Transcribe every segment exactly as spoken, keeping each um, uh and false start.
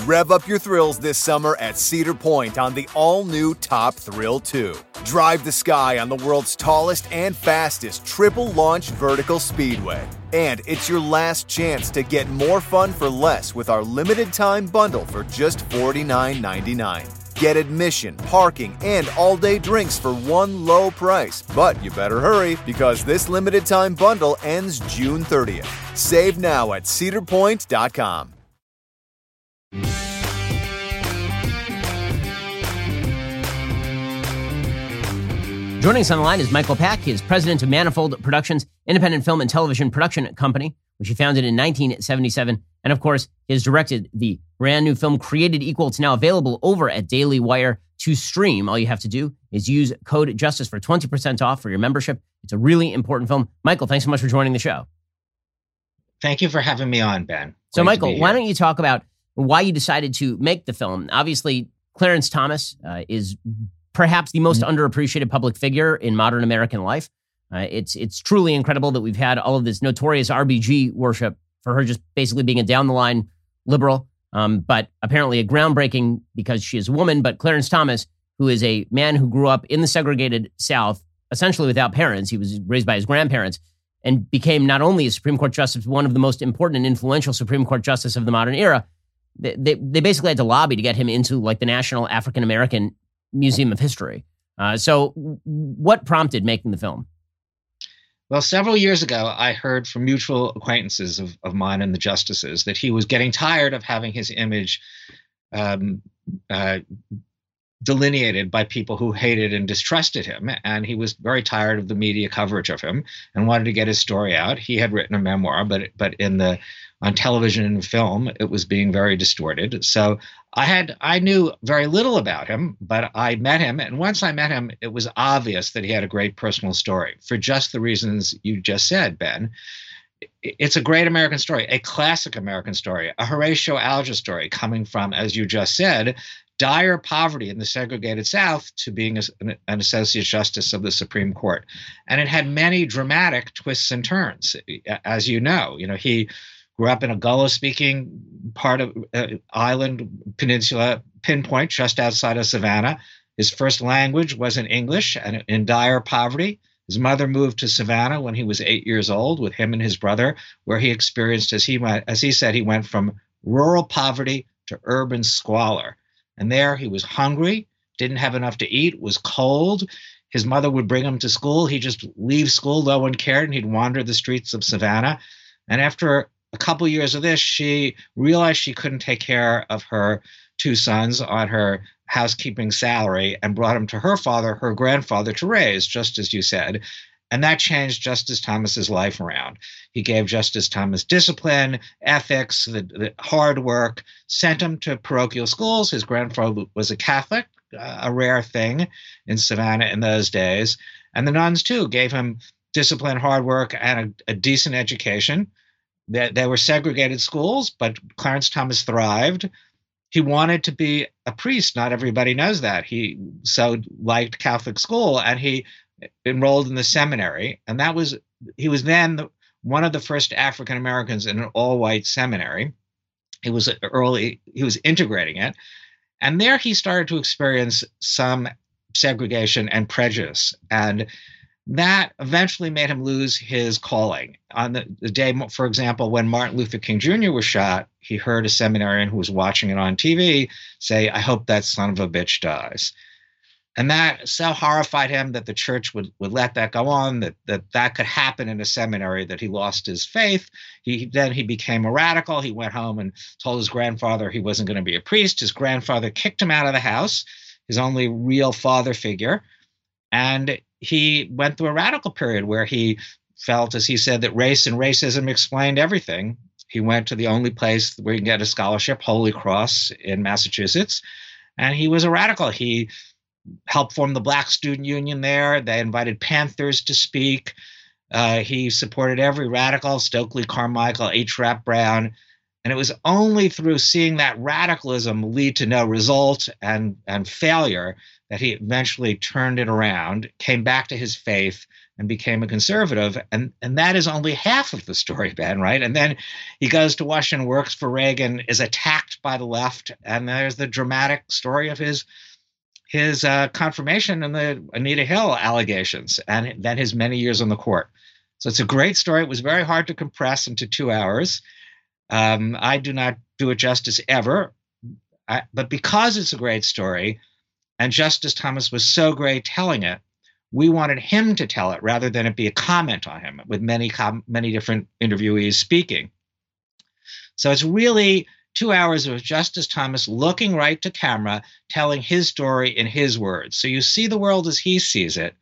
Rev up your thrills this summer at Cedar Point on the all-new Top Thrill two. Drive the sky on the world's tallest and fastest triple-launch vertical speedway. And it's your last chance to get more fun for less with our limited-time bundle for just forty-nine ninety-nine. Get admission, parking, and all-day drinks for one low price. But you better hurry, because this limited-time bundle ends June thirtieth. Save now at cedar point dot com. Joining us on the line is Michael Pak. He is president of Manifold Productions, independent film and television production company, which he founded in nineteen seventy-seven. And of course, he has directed the brand new film Created Equal. It's now available over at Daily Wire to stream. All you have to do is use code JUSTICE for twenty percent off for your membership. It's a really important film. Michael, thanks so much for joining the show. Thank you for having me on, Ben. So, Great Michael, why don't you talk about why you decided to make the film? Obviously, Clarence Thomas uh, is perhaps the most mm-hmm. underappreciated public figure in modern American life. Uh, it's it's truly incredible that we've had all of this notorious R B G worship for her just basically being a down-the-line liberal, um, but apparently a groundbreaking because she is a woman. But Clarence Thomas, who is a man who grew up in the segregated South, essentially without parents, he was raised by his grandparents, and became not only a Supreme Court justice, but one of the most important and influential Supreme Court justice of the modern era. They, they, they basically had to lobby to get him into like the National African American Museum of History. Uh, so what prompted making the film? Well, several years ago, I heard from mutual acquaintances of, of mine and the justices that he was getting tired of having his image um, uh, delineated by people who hated and distrusted him. And he was very tired of the media coverage of him and wanted to get his story out. He had written a memoir, but but in the on television and film, it was being very distorted. So I had I knew very little about him, but I met him. And once I met him, it was obvious that he had a great personal story for just the reasons you just said, Ben. It's a great American story, a classic American story, a Horatio Alger story coming from, as you just said, dire poverty in the segregated South to being a, an associate justice of the Supreme Court. And it had many dramatic twists and turns, as you know. You know, he grew up in a Gullah-speaking part of uh, island peninsula, Pinpoint, just outside of Savannah. His first language wasn't English, and in dire poverty. His mother moved to Savannah when he was eight years old with him and his brother, where he experienced, as he went, as he said, he went from rural poverty to urban squalor. And there he was hungry, didn't have enough to eat, was cold. His mother would bring him to school. He'd just leave school, no one cared, and he'd wander the streets of Savannah. And after a couple years of this, she realized she couldn't take care of her two sons on her housekeeping salary and brought him to her father, her grandfather, to raise, just as you said. And that changed Justice Thomas's life around. He gave Justice Thomas discipline, ethics, the, the hard work, sent him to parochial schools. His grandfather was a Catholic, uh, a rare thing in Savannah in those days. And the nuns, too, gave him discipline, hard work, and a, a decent education. They, they were segregated schools, but Clarence Thomas thrived. He wanted to be a priest. Not everybody knows that. He so liked Catholic school, and he enrolled in the seminary. And that was, he was then the, one of the first African Americans in an all-white seminary. He was early, he was integrating it. And there he started to experience some segregation and prejudice. And that eventually made him lose his calling. On the, the day, for example, when Martin Luther King Junior was shot, he heard a seminarian who was watching it on T V say, "I hope that son of a bitch dies." And that so horrified him that the church would, would let that go on, that, that that could happen in a seminary, that he lost his faith. He Then he became a radical. He went home and told his grandfather he wasn't going to be a priest. His grandfather kicked him out of the house, his only real father figure. And he went through a radical period where he felt, as he said, that race and racism explained everything. He went to the only place where you can get a scholarship, Holy Cross in Massachusetts, and he was a radical. He helped form the Black Student Union there. They invited Panthers to speak. Uh, he supported every radical, Stokely Carmichael, H. Rap Brown. And it was only through seeing that radicalism lead to no result and, and failure that he eventually turned it around, came back to his faith, and became a conservative. And, and that is only half of the story, Ben, right? And then he goes to Washington, works for Reagan, is attacked by the left. And there's the dramatic story of his his uh, confirmation in the Anita Hill allegations, and then his many years on the court. So it's a great story. It was very hard to compress into two hours. Um, I do not do it justice ever. I, but because it's a great story, and Justice Thomas was so great telling it, we wanted him to tell it rather than it be a comment on him, with many com- many different interviewees speaking. So it's really two hours of Justice Thomas looking right to camera, telling his story in his words. So you see the world as he sees it,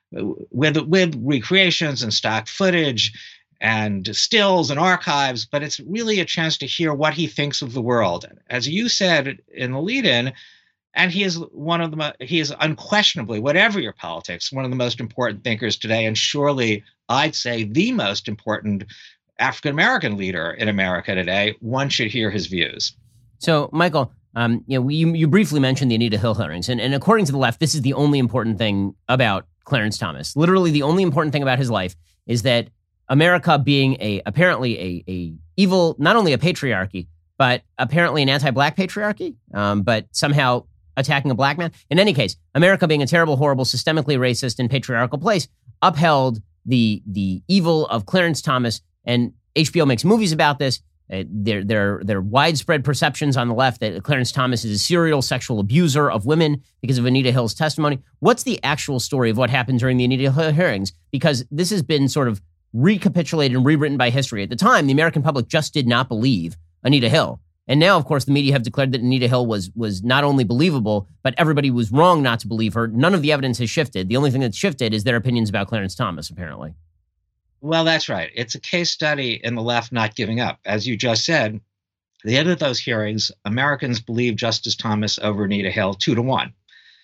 with with recreations and stock footage and stills and archives, but it's really a chance to hear what he thinks of the world. As you said in the lead-in, and he is one of the, he is unquestionably, whatever your politics, one of the most important thinkers today, and surely I'd say the most important African-American leader in America today. One should hear his views. So, Michael, um, you know, you, you briefly mentioned the Anita Hill hearings, and, and according to the left, this is the only important thing about Clarence Thomas. Literally, the only important thing about his life is that America being a apparently a, a evil, not only a patriarchy, but apparently an anti-black patriarchy, um, but somehow attacking a black man. In any case, America being a terrible, horrible, systemically racist and patriarchal place, upheld the the evil of Clarence Thomas, and H B O makes movies about this. Uh, there, there, there are widespread perceptions on the left that Clarence Thomas is a serial sexual abuser of women because of Anita Hill's testimony. What's the actual story of what happened during the Anita Hill hearings? Because this has been sort of recapitulated and rewritten by history. At the time, the American public just did not believe Anita Hill. And now, of course, the media have declared that Anita Hill was was not only believable, but everybody was wrong not to believe her. None of the evidence has shifted. The only thing that's shifted is their opinions about Clarence Thomas, apparently. Well, that's right. It's a case study in the left not giving up. As you just said, at the end of those hearings, Americans believed Justice Thomas over Anita Hill two to one.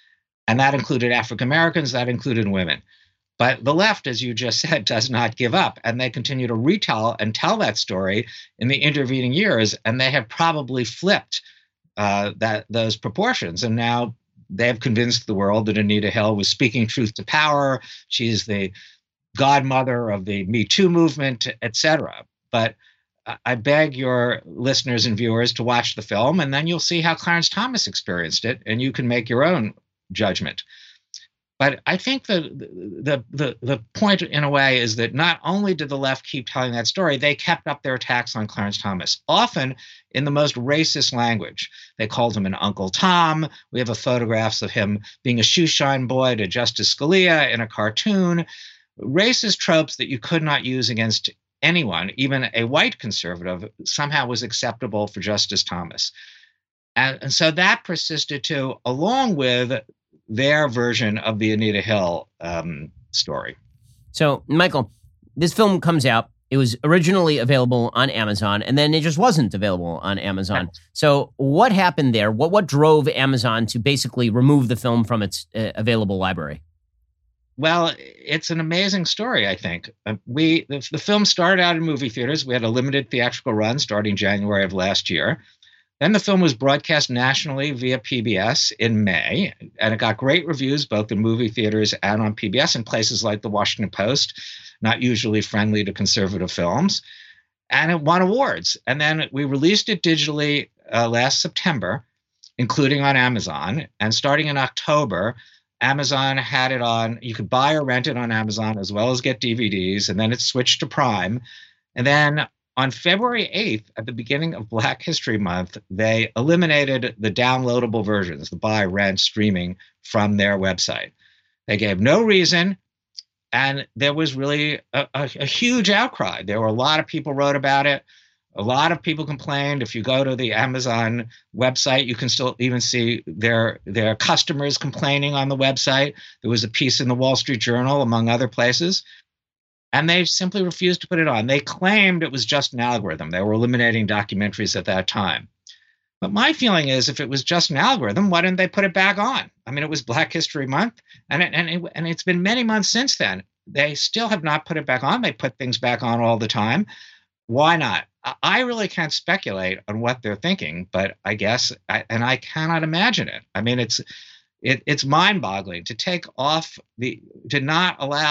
And that included African Americans, that included women. But the left, as you just said, does not give up. And they continue to retell and tell that story in the intervening years. And they have probably flipped uh, that those proportions. And now they have convinced the world that Anita Hill was speaking truth to power. She's the godmother of the Me Too movement, et cetera. But I beg your listeners and viewers to watch the film, and then you'll see how Clarence Thomas experienced it, and you can make your own judgment. But I think the, the the the point, in a way, is that not only did the left keep telling that story, they kept up their attacks on Clarence Thomas, often in the most racist language. They called him an Uncle Tom. We have a photographs of him being a shoeshine boy to Justice Scalia in a cartoon. Racist tropes that you could not use against anyone, even a white conservative, somehow was acceptable for Justice Thomas. And, and so that persisted too, along with their version of the Anita Hill um, story. So, Michael, this film comes out. It was originally available on Amazon, and then it just wasn't available on Amazon. Right. So what happened there? What what drove Amazon to basically remove the film from its uh, available library? Well, it's an amazing story, I think. Uh, we the, the film started out in movie theaters. We had a limited theatrical run starting January of last year. Then the film was broadcast nationally via P B S in May, and it got great reviews both in movie theaters and on P B S in places like the Washington Post, not usually friendly to conservative films. And it won awards. And then we released it digitally uh, last September, including on Amazon. And starting in October, Amazon had it on, you could buy or rent it on Amazon as well as get D V Ds, and then it switched to Prime. And then on February eighth, at the beginning of Black History Month, they eliminated the downloadable versions, the buy, rent, streaming from their website. They gave no reason, and there was really a, a, a huge outcry. There were a lot of people wrote about it. A lot of people complained. If you go to the Amazon website, you can still even see their, their customers complaining on the website. There was a piece in the Wall Street Journal, among other places. And they simply refused to put it on. They claimed it was just an algorithm. They were eliminating documentaries at that time. But my feeling is, if it was just an algorithm, why didn't they put it back on? I mean, it was Black History Month, and it, and it, and it's been many months since then. They still have not put it back on. They put things back on all the time. Why not? I really can't speculate on what they're thinking, but I guess, I, and I cannot imagine it. I mean, it's it, it's mind-boggling to take off the, to not allow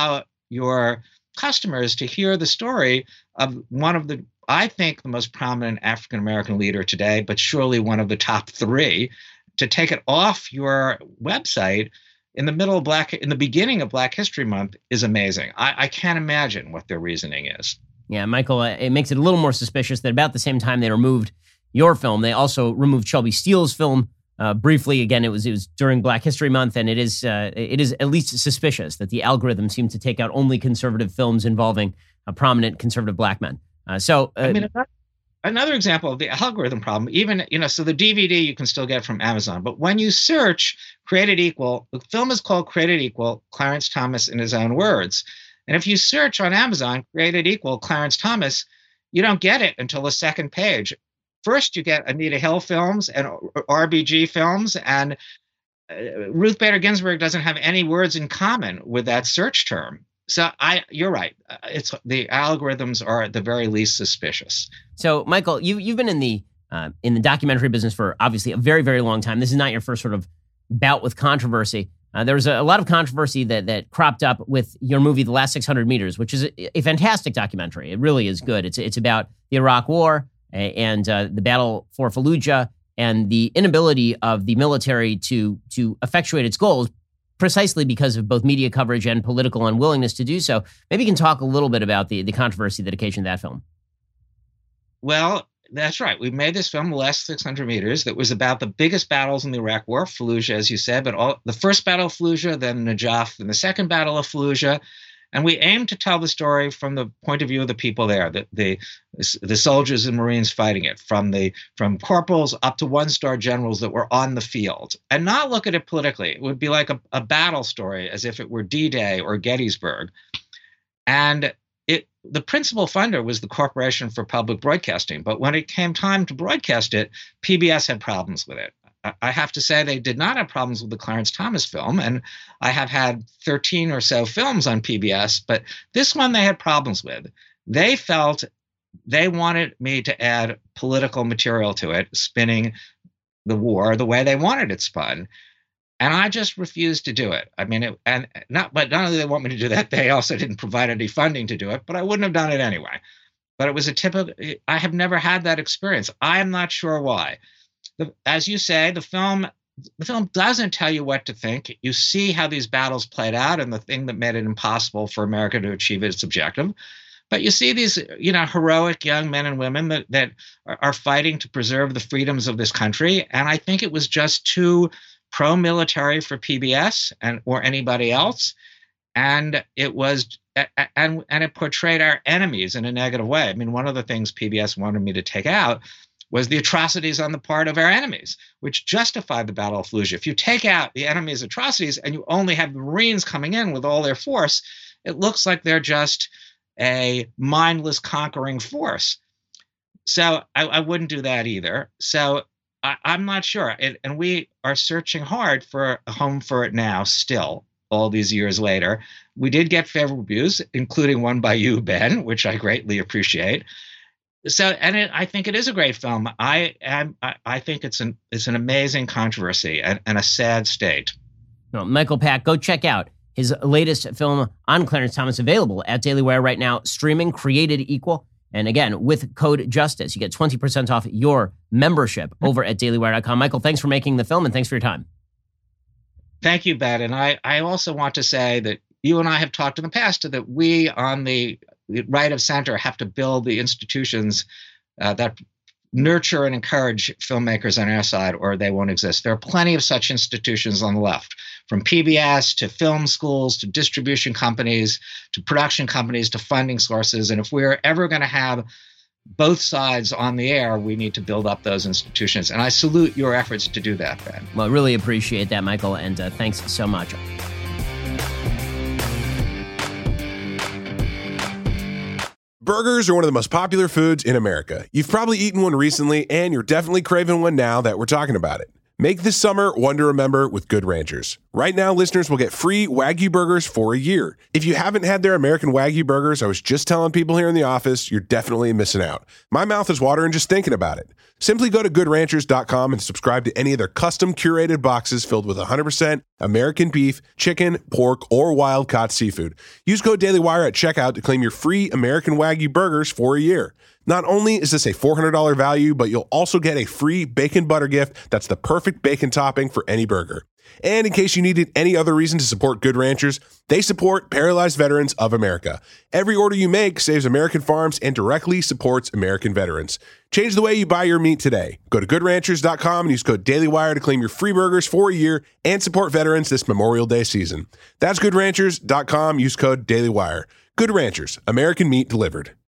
your customers to hear the story of one of the, I think, the most prominent African-American leader today, but surely one of the top three. To take it off your website in the middle of Black, in the beginning of Black History Month is amazing. I, I can't imagine what their reasoning is. Yeah, Michael, it makes it a little more suspicious that about the same time they removed your film, they also removed Shelby Steele's film uh, briefly. Again, it was it was during Black History Month, and it is uh, it is at least suspicious that the algorithm seemed to take out only conservative films involving a prominent conservative black men. Uh, so, uh, I mean, another example of the algorithm problem, even, you know, so the D V D you can still get from Amazon, but when you search Created Equal, the film is called Created Equal, Clarence Thomas in his own words. And if you search on Amazon, Created Equal, Clarence Thomas, you don't get it until the second page. First, you get Anita Hill films and R B G films, and uh, Ruth Bader Ginsburg doesn't have any words in common with that search term. So I, you're right. It's the algorithms are at the very least suspicious. So, Michael, you you've been in the uh, in the documentary business for obviously a very, very long time. This is not your first sort of bout with controversy. Uh, there was a, a lot of controversy that that cropped up with your movie, The Last six hundred meters, which is a, a fantastic documentary. It really is good. It's it's about the Iraq War and uh, the battle for Fallujah and the inability of the military to to effectuate its goals, precisely because of both media coverage and political unwillingness to do so. Maybe you can talk a little bit about the, the controversy that occasioned that film. Well, that's right. We made this film, The Last six hundred meters, that was about the biggest battles in the Iraq War, Fallujah, as you said, but all, the first battle of Fallujah, then Najaf, and the second battle of Fallujah. And we aimed to tell the story from the point of view of the people there, the the, the soldiers and Marines fighting it, from the from corporals up to one-star generals that were on the field, and not look at it politically. It would be like a, a battle story, as if it were D-Day or Gettysburg. And it the principal funder was the Corporation for Public Broadcasting. But when it came time to broadcast it, P B S had problems with it. I have to say they did not have problems with the Clarence Thomas film, and I have had thirteen or so films on P B S, but this one they had problems with. They felt they wanted me to add political material to it, spinning the war the way they wanted it spun, and I just refused to do it. I mean, it, and not, but not only did they want me to do that, they also didn't provide any funding to do it, but I wouldn't have done it anyway. But it was a typical, I have never had that experience. I am not sure why. The, as you say, the film the film doesn't tell you what to think. You see how these battles played out and the thing that made it impossible for America to achieve its objective. But you see these, you know, heroic young men and women that, that are, are fighting to preserve the freedoms of this country. And I think it was just too pro-military for P B S and or anybody else. And it was and and it portrayed our enemies in a negative way. I mean, one of the things P B S wanted me to take out was the atrocities on the part of our enemies, which justified the Battle of Fallujah. If you take out the enemy's atrocities and you only have the Marines coming in with all their force, it looks like they're just a mindless conquering force. So I, I wouldn't do that either. So I, I'm not sure. It, and we are searching hard for a home for it now, still, all these years later. We did get favorable reviews, including one by you, Ben, which I greatly appreciate. So, and it, I think it is a great film. I am. I, I think it's an it's an amazing controversy and, and a sad state. Well, Michael Pack, go check out his latest film on Clarence Thomas, available at Daily Wire right now, streaming, Created Equal. And again, with code JUSTICE, you get twenty percent off your membership over at daily wire dot com. Michael, thanks for making the film and thanks for your time. Thank you, Ben. And I, I also want to say that you and I have talked in the past that we on the right of center have to build the institutions uh, that nurture and encourage filmmakers on our side, or they won't exist. There are plenty of such institutions on the left, from P B S to film schools to distribution companies to production companies to funding sources. And if we're ever going to have both sides on the air, we need to build up those institutions. And I salute your efforts to do that, Ben. Well, I really appreciate that, Michael, and uh, thanks so much. Burgers are one of the most popular foods in America. You've probably eaten one recently, and you're definitely craving one now that we're talking about it. Make this summer one to remember with Good Ranchers. Right now, listeners will get free Wagyu burgers for a year. If you haven't had their American Wagyu burgers, I was just telling people here in the office, you're definitely missing out. My mouth is watering just thinking about it. Simply go to good ranchers dot com and subscribe to any of their custom curated boxes filled with one hundred percent American beef, chicken, pork, or wild-caught seafood. Use code DailyWire at checkout to claim your free American Wagyu burgers for a year. Not only is this a four hundred dollars value, but you'll also get a free bacon butter gift that's the perfect bacon topping for any burger. And in case you needed any other reason to support Good Ranchers, they support Paralyzed Veterans of America. Every order you make saves American farms and directly supports American veterans. Change the way you buy your meat today. Go to good ranchers dot com and use code DailyWire to claim your free burgers for a year and support veterans this Memorial Day season. That's good ranchers dot com. Use code DailyWire. Good Ranchers, American meat delivered.